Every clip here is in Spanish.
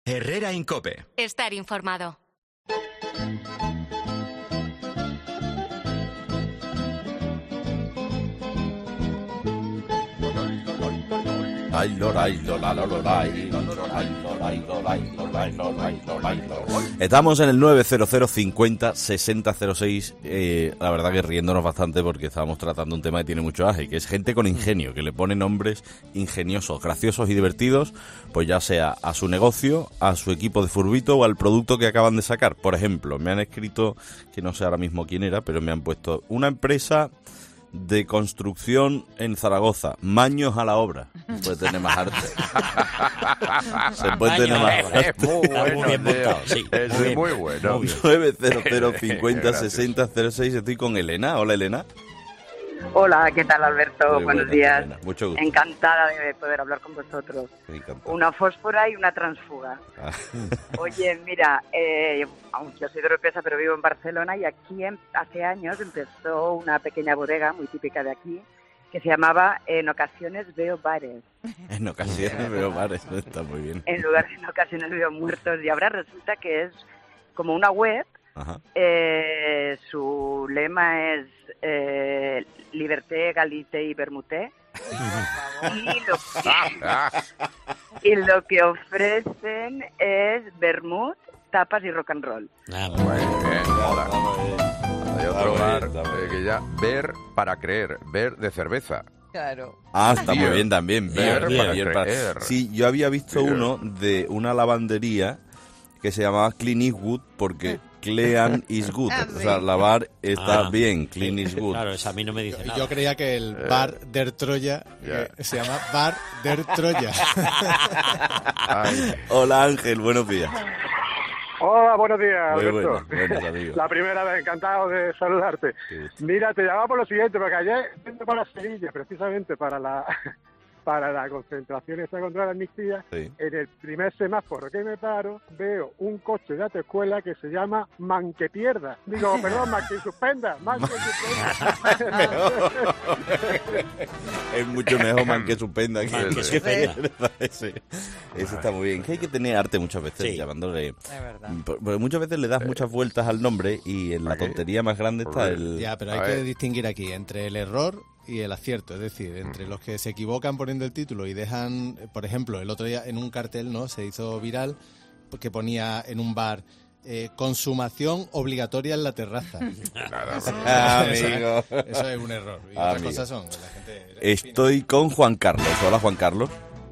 Herrera Incope. Estar informado. Estamos en el 900 50 60 06. La verdad que riéndonos bastante porque estábamos tratando un tema que tiene mucho aje, que es gente con ingenio, que le pone nombres ingeniosos, graciosos y divertidos, pues ya sea a su negocio, a su equipo de furbito o al producto que acaban de sacar. Por ejemplo, me han escrito, que no sé ahora mismo quién era, pero me han puesto una empresa de construcción en Zaragoza, maños a la obra. Se puede tener más arte. Se puede tener más arte. Es muy bueno, muy bien montado, sí. Es muy bueno. 900 50 60 06. Estoy con Elena. Hola, Elena. Hola, ¿qué tal, Alberto? Muy Buenos buenas, días. Elena. Mucho gusto. Encantada de poder hablar con vosotros. Me encanta. Una fósfora y una transfuga. Ah. Oye, mira, yo soy de Oropesa, pero vivo en Barcelona, y aquí hace años empezó una pequeña bodega muy típica de aquí que se llamaba En ocasiones veo bares. En ocasiones veo bares. Está muy bien. En lugar de En ocasiones veo muertos. Y ahora resulta que es como una web. Ajá. Su lema es Liberté, Galité y Vermuté. Y lo que ofrecen es vermut, tapas y rock and roll. Muy bien, hola. Hay otro bar que ya ver para creer, ver de cerveza. Claro. Ah, está Beer. muy bien también. Beer para Beer para- creer. Sí, yo había visto Beer. uno de una lavandería que se llamaba Clean Eastwood porque Clean is good. O sea, lavar está bien, Clean is good. Claro, eso a mí no me dice nada. Yo creía que el Bar der Troya se llama Bar der Troya. Ay, Hola Ángel, buenos días. Hola, buenos días, Muy Alberto. buenos amigos. La primera vez, encantado de saludarte. Mira, te llamaba por lo siguiente, porque ayer vine para Sevilla, precisamente para la concentración esta contra la amnistía. Sí. En el primer semáforo que me paro, veo un coche de autoescuela que se llama Man que pierda. Digo, perdón, Man que suspenda. Man que suspenda. Es mucho mejor man que suspenda. Man que suspenda. Ese está muy bien. Que hay que tener arte muchas veces, Sí. llamándole. Es verdad. Porque muchas veces le das muchas vueltas al nombre y en la ¿Para qué? tontería más grande está el. Ya, pero A hay ver. que distinguir aquí entre el error y el acierto. Es decir, entre los que se equivocan poniendo el título y dejan, por ejemplo, el otro día en un cartel, ¿no? Se hizo viral que ponía en un bar consumación obligatoria en la terraza. Amigo. Eso es un error. Y otras Amigo. cosas son la gente. Estoy con Juan Carlos. Hola, Juan Carlos.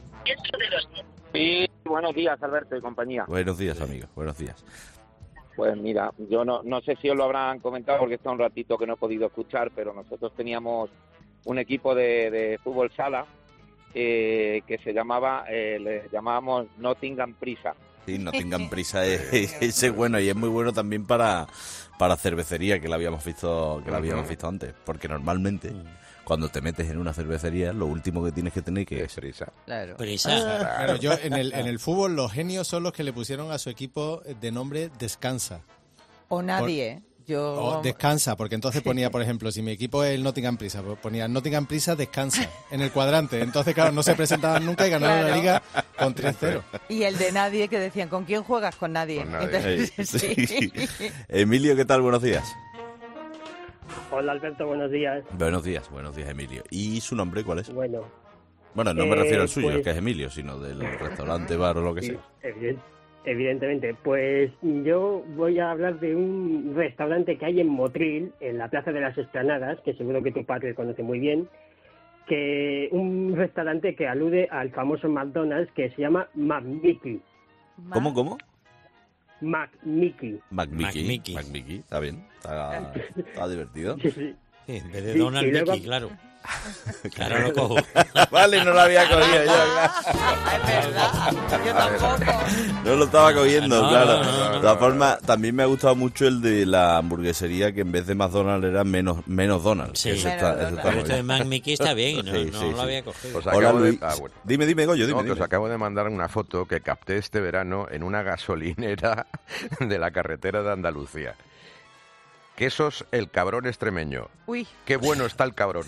Sí, buenos días, Alberto y compañía. Buenos días, amigo. Buenos días. Pues mira, yo no sé si os lo habrán comentado porque está un ratito que no he podido escuchar, pero nosotros teníamos un equipo de fútbol sala que se llamaba, le llamábamos Nottingham Prisa. Sí, no tengan prisa. Ese es bueno y es muy bueno también para cervecería, que la habíamos visto antes. Porque normalmente, cuando te metes en una cervecería, lo último que tienes que tener que es prisa. Claro. Prisa. Pero yo en el fútbol los genios son los que le pusieron a su equipo de nombre Descansa. O nadie. Yo... O Descansa, porque entonces ponía, por ejemplo, si mi equipo es el Nottingham Prisa, pues ponía Nottingham Prisa Descansa en el cuadrante. Entonces, claro, no se presentaban nunca y ganaron la Claro. liga con 3-0. Y el de nadie, que decían, ¿con quién juegas? Con nadie. Con nadie. Entonces, sí. Sí. Emilio, ¿qué tal? Buenos días. Hola, Alberto, buenos días. Buenos días, Emilio. ¿Y su nombre cuál es? Bueno, Bueno, no me refiero al suyo, pues- es que es Emilio, sino del restaurante, bar o lo que sea. evidentemente. Pues yo voy a hablar de un restaurante que hay en Motril, en la Plaza de las Esplanadas, que seguro que tu padre conoce muy bien, que un restaurante que alude al famoso McDonald's que se llama McMickey. ¿Cómo? McMickey. McMickey. McMickey. Está bien, está divertido. Sí, sí. Sí, en vez de Sí, Donald y luego- Mickey, claro. Claro, lo cojo. Vale, no lo había cogido yo. Es verdad. Yo tampoco. No lo estaba cogiendo, No, claro. no, De todas formas, también me ha gustado mucho el de la hamburguesería, que en vez de McDonald's era menos Donald. Sí. Ese Menos está Donald. muy Pero esto de bien. Mac Mickey está bien, no, Sí, no sí, lo sí. había cogido. Os Hola, acabo de... Luis. bueno. Dime, Goyo, No, que dime. os acabo de mandar una foto que capté este verano en una gasolinera de la carretera de Andalucía. Quesos El Cabrón Extremeño. Uy. Qué bueno está el cabrón.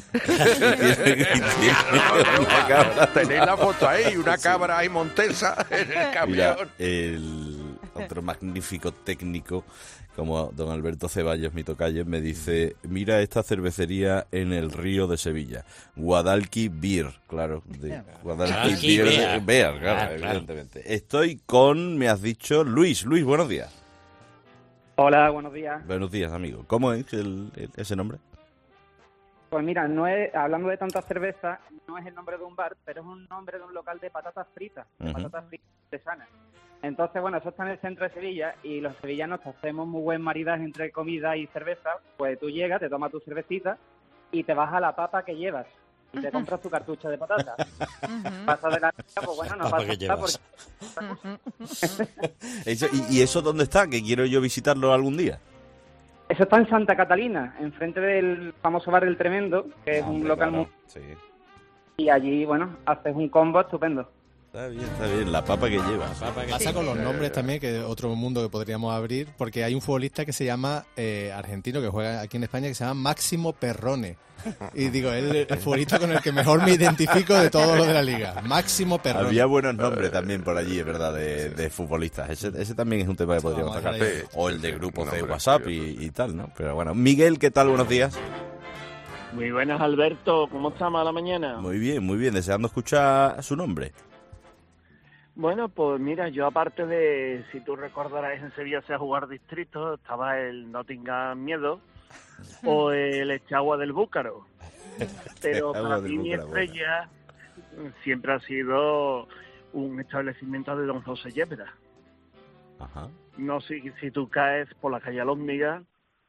Una cabra. Tenéis la foto ahí, una cabra ahí montesa en el Mira, camión. el otro magnífico técnico, como don Alberto Ceballos, mi tocayo, me dice, mira esta cervecería en el río de Sevilla, Guadalquivir Beer, claro, de Guadalquivir Beer, claro, evidentemente. Estoy con, me has dicho, Luis, buenos días. Hola, buenos días. Buenos días, amigo. ¿Cómo es ese nombre? Pues mira, no es, hablando de tanta cerveza, no es el nombre de un bar, pero es un nombre de un local de patatas fritas, patatas fritas artesanas. Entonces, bueno, eso está en el centro de Sevilla y los sevillanos que hacemos muy buen maridaje entre comida y cerveza, pues tú llegas, te tomas tu cervecita y te vas a la papa que llevas y te compras tu cartucho de patatas. Pasas de la pues bueno, no pasa nada porque... ¿Y eso dónde está? Que quiero yo visitarlo algún día. Eso está en Santa Catalina, enfrente del famoso bar El Tremendo, que es un local muy... Sí. Y allí, bueno, haces un combo estupendo. Está bien, la papa que lleva. Pasa con los nombres también, que es otro mundo que podríamos abrir, porque hay un futbolista que se llama, argentino, que juega aquí en España, que se llama Máximo Perrone. Y digo, es el futbolista con el que mejor me identifico de todos los de la liga. Máximo Perrone. Había buenos nombres también por allí, es verdad, de futbolistas. Ese también es un tema que podríamos sacar. O el de grupos de WhatsApp y tal, ¿no? Pero bueno, Miguel, ¿qué tal? Buenos días. Muy buenas, Alberto. ¿Cómo estamos a la mañana? Muy bien. Deseando escuchar su nombre. Bueno, pues mira, yo aparte de, si tú recordarás, en Sevilla se a jugar distrito, estaba el Nottingham Miedo o el Echagua del Búcaro. Pero para mí mi estrella siempre ha sido un establecimiento de don José Yebra. Ajá. No sé si tú caes por la calle Alhóndiga,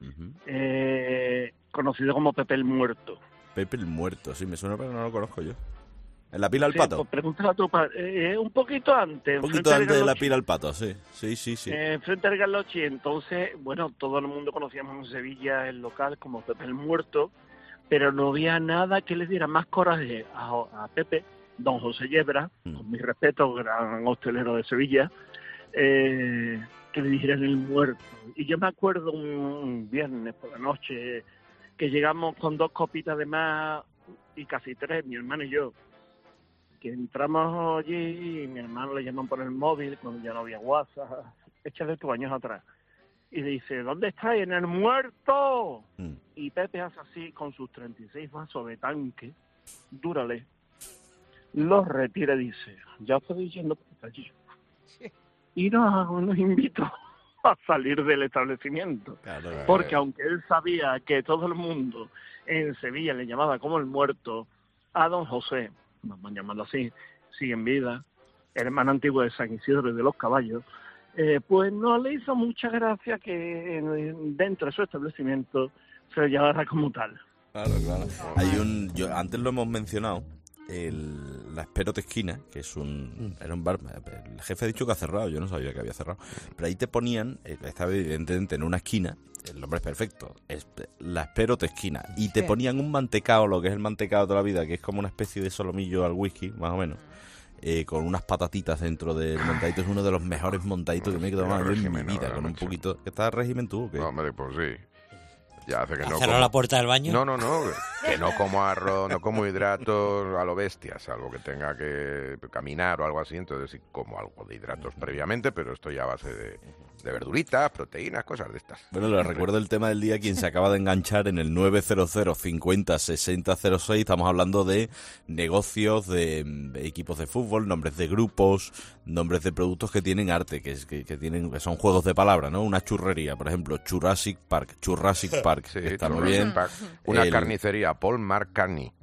conocido como Pepe el Muerto. Pepe el Muerto, sí, me suena, pero no lo conozco yo. ¿En la pila al Sí, pato? Pues pregúntale a tu padre. Un poquito antes. Un poquito antes de la pila al pato, sí. Frente al Galochi. Entonces, bueno, todo el mundo conocíamos en Sevilla el local como Pepe el Muerto, pero no había nada que le diera más coraje a Pepe, don José Yebra, con mi respeto, gran hostelero de Sevilla, que le dijeran el muerto. Y yo me acuerdo un viernes por la noche que llegamos con 2 copitas de más y casi 3, mi hermano y yo, que entramos allí y mi hermano le llaman por el móvil cuando ya no había WhatsApp, échale 2 años atrás, y dice, ¿dónde está? En el muerto. Y Pepe hace así con sus 36 vasos de tanque, dúrale, los retira y dice, ya estoy yendo por allí. Y nos invitó a salir del establecimiento, porque aunque él sabía que todo el mundo en Sevilla le llamaba como el muerto, a don José, nos van llamando así, sigue en vida, hermano antiguo de San Isidro y de los Caballos, pues no le hizo mucha gracia que dentro de su establecimiento se le llamara como tal. Claro. Antes lo hemos mencionado, la Esperote Esquina, que era un bar, el jefe ha dicho que ha cerrado, yo no sabía que había cerrado, pero ahí te ponían, estaba evidentemente en una esquina, el nombre es perfecto, es la Esperote Esquina, y te ponían un mantecado, lo que es el mantecado de toda la vida, que es como una especie de solomillo al whisky, más o menos, con unas patatitas dentro del montadito. Es uno de los mejores montaditos que me he tomado yo en mi vida, con un poquito... ¿Qué tal régimen tú o qué? No, hombre, pues sí. Ya hace que no ¿Cerró la puerta del baño? No, que no como arroz, no como hidratos a lo bestia, salvo que tenga que caminar o algo así, entonces sí como algo de hidratos previamente, pero estoy a base de verduritas, proteínas, cosas de estas. Bueno, les recuerdo el tema del día, quien se acaba de enganchar en el 900 50 60 06, estamos hablando de negocios, de equipos de fútbol, nombres de grupos, nombres de productos que tienen arte, que son juegos de palabras, ¿no? Una churrería, por ejemplo, Jurassic Park, sí, está muy bien. Park. Una carnicería, Paul McCartney.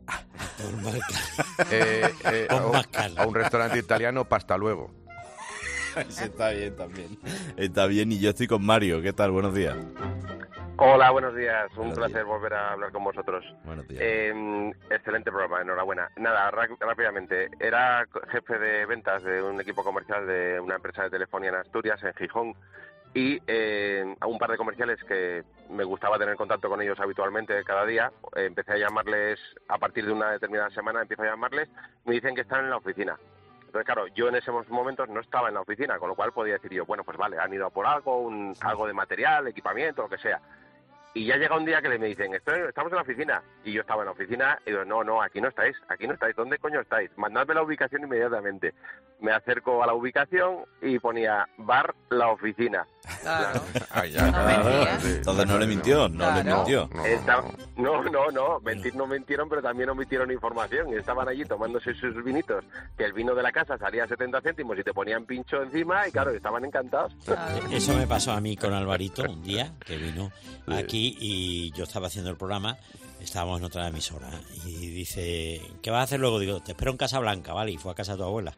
A un restaurante italiano, Pasta Luego. Ese está bien también. Está bien, y yo estoy con Mario. ¿Qué tal? Buenos días. Hola, buenos días. Un placer volver a hablar con vosotros. Buenos días. Excelente programa, enhorabuena. Nada, rápidamente. Era jefe de ventas de un equipo comercial de una empresa de telefonía en Asturias, en Gijón, y a un par de comerciales que me gustaba tener contacto con ellos habitualmente cada día. Empecé a llamarles, a partir de una determinada semana empiezo a llamarles, me dicen que están en la oficina. Entonces, claro, yo en esos momentos no estaba en la oficina, con lo cual podía decir yo, bueno, pues vale, han ido a por algo, algo de material, equipamiento, lo que sea. Y ya llega un día que me dicen, estamos en la oficina. Y yo estaba en la oficina y digo, no, aquí no estáis. ¿Dónde coño estáis? Mandadme la ubicación inmediatamente. Me acerco a la ubicación y ponía bar La Oficina. Claro. Entonces no le mintió, No, mentir no mintieron, pero también omitieron información. Estaban allí tomándose sus vinitos, que el vino de la casa salía a 70 céntimos y te ponían pincho encima y claro, estaban encantados. Eso me pasó a mí con Alvarito un día, que vino aquí y yo estaba haciendo el programa, estábamos en otra emisora y dice, ¿qué vas a hacer luego? Digo, te espero en Casablanca, ¿vale? Y fue a casa de tu abuela.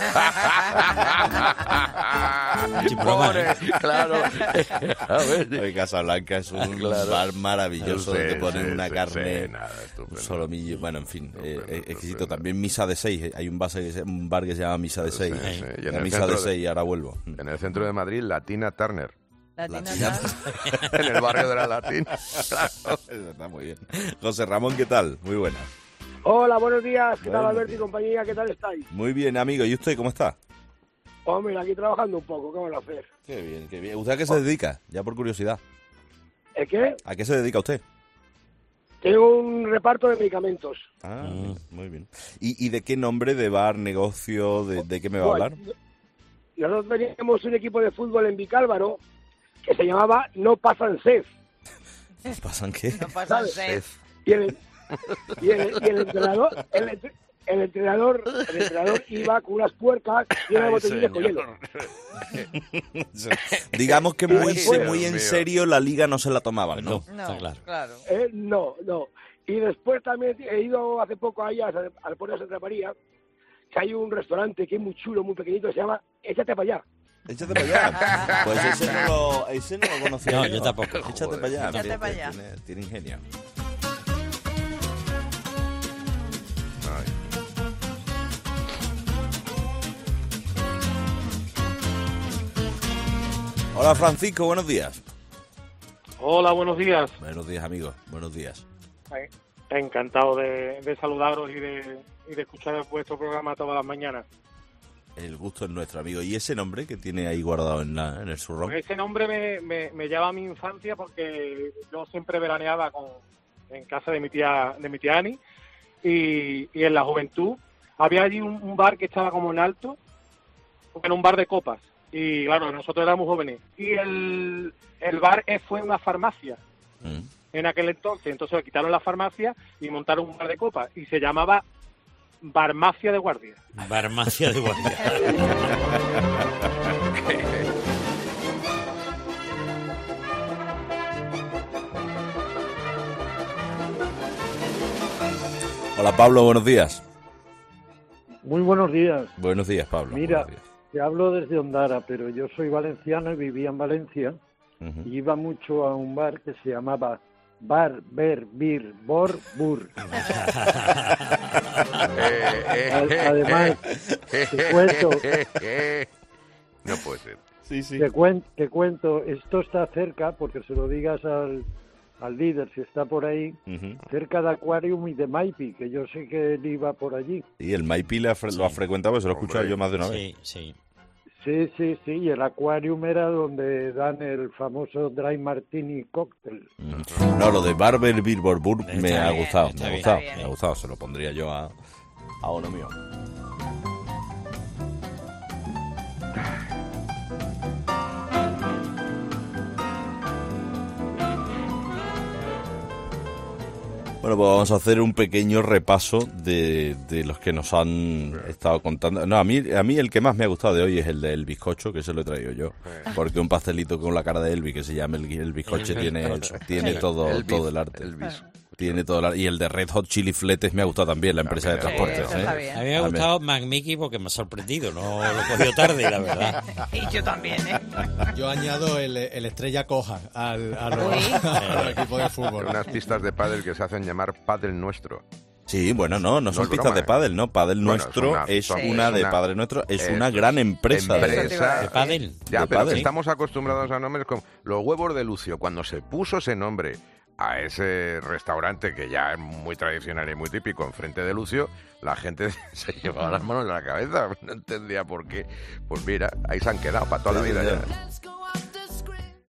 Pobre, claro. A ver. Hoy Casablanca es un bar maravilloso donde ponen una carne, un solomillo, bueno, en fin, exquisito. También Misa de 6, hay un bar que se llama Misa de 6. Y en La el Misa de 6, ahora vuelvo. En el centro de Madrid, Latina Turner. Latina. En el barrio de la Latina. Claro. Está muy bien. José Ramón, ¿qué tal? Muy buena. Hola, buenos días. ¿Qué tal, Buenos Alberto y días. compañía? ¿Qué tal estáis? Muy bien, amigo. ¿Y usted cómo está? Hombre, aquí trabajando un poco. ¿Qué van a hacer? Qué bien, qué bien. ¿Usted a qué se dedica? Ya por curiosidad. ¿Es qué? ¿A qué se dedica usted? Tengo un reparto de medicamentos. Ah, muy bien. ¿Y de qué nombre, de bar, negocio, de qué me va a hablar? Nosotros teníamos un equipo de fútbol en Vicálvaro que se llamaba No Pasan Sed. ¿Pasan qué? No pasan sed. Y el entrenador... El entrenador iba con unas puercas y una botellita con hielo. Digamos que muy en Mío. serio la liga no se la tomaban, ¿no? No, claro. No. Y después también he ido hace poco ahí al Puerto de Santa María, que hay un restaurante que es muy chulo, muy pequeñito, se llama Échate para allá. Échate para allá. Pues ese no lo conocía. No, yo tampoco. Échate para allá. Échate fíjate, para allá. Tiene ingenio. Hola Francisco, buenos días. Hola, buenos días. Buenos días, amigos. Buenos días. Encantado de saludaros y de escuchar vuestro programa todas las mañanas. El gusto es nuestro, amigo. ¿Y ese nombre que tiene ahí guardado en el zurrón? Pues ese nombre me lleva a mi infancia porque yo siempre veraneaba en casa de mi tía Ani y en la juventud había allí un bar que estaba como en alto, en un bar de copas. Y claro, nosotros éramos jóvenes. Y el bar fue una farmacia en aquel entonces. Entonces quitaron la farmacia y montaron un bar de copas. Y se llamaba Barmacia de Guardia. Barmacia de Guardia. Hola Pablo, buenos días. Muy buenos días. Buenos días, Pablo. Mira, Buenos días. te hablo desde Ondara, pero yo soy valenciano y vivía en Valencia. Y iba mucho a un bar que se llamaba Bar, Ber, Bir, Bor, Bur. Además, te cuento... No puede ser. Te cuento, esto está cerca, porque se lo digas al líder, si está por ahí, cerca de Aquarium y de Maipi, que yo sé que él iba por allí. Y el Maipi lo ha frecuentado, se lo he escuchado yo más de una vez. Sí. Sí, y el Aquarium era donde dan el famoso Dry Martini Cocktail. No, lo de Barber Billboard me ha bien, gustado, está me ha bien. gustado, Está bien. me ha gustado, se lo pondría yo a uno mío. Bueno, pues vamos a hacer un pequeño repaso de los que nos han estado contando. No, a mí el que más me ha gustado de hoy es el del bizcocho, que se lo he traído yo. Porque un pastelito con la cara de Elvis, que se llama el bizcocho, tiene todo el arte. Tiene todo el arte. Y el de Red Hot Chili Fletes me ha gustado también, la empresa de transportes. A mí me ha gustado McMickey porque me ha sorprendido, no lo he cogido tarde, la verdad. Y yo también, ¿eh? Yo añado el Estrella Coja al equipo de fútbol. Unas pistas de pádel que se hacen llamar Pádel Nuestro. Sí, bueno, no son es pistas broma, de pádel, ¿no? Pádel Bueno, Nuestro es una de una- Padre Nuestro, es eso una gran empresa de pádel. Ya, De pero pádel. que estamos acostumbrados a nombres como los huevos de Lucio. Cuando se puso ese nombre a ese restaurante que ya es muy tradicional y muy típico enfrente de Lucio, la gente se llevaba las manos en la cabeza, no entendía por qué. Pues mira, ahí se han quedado para toda la vida ya.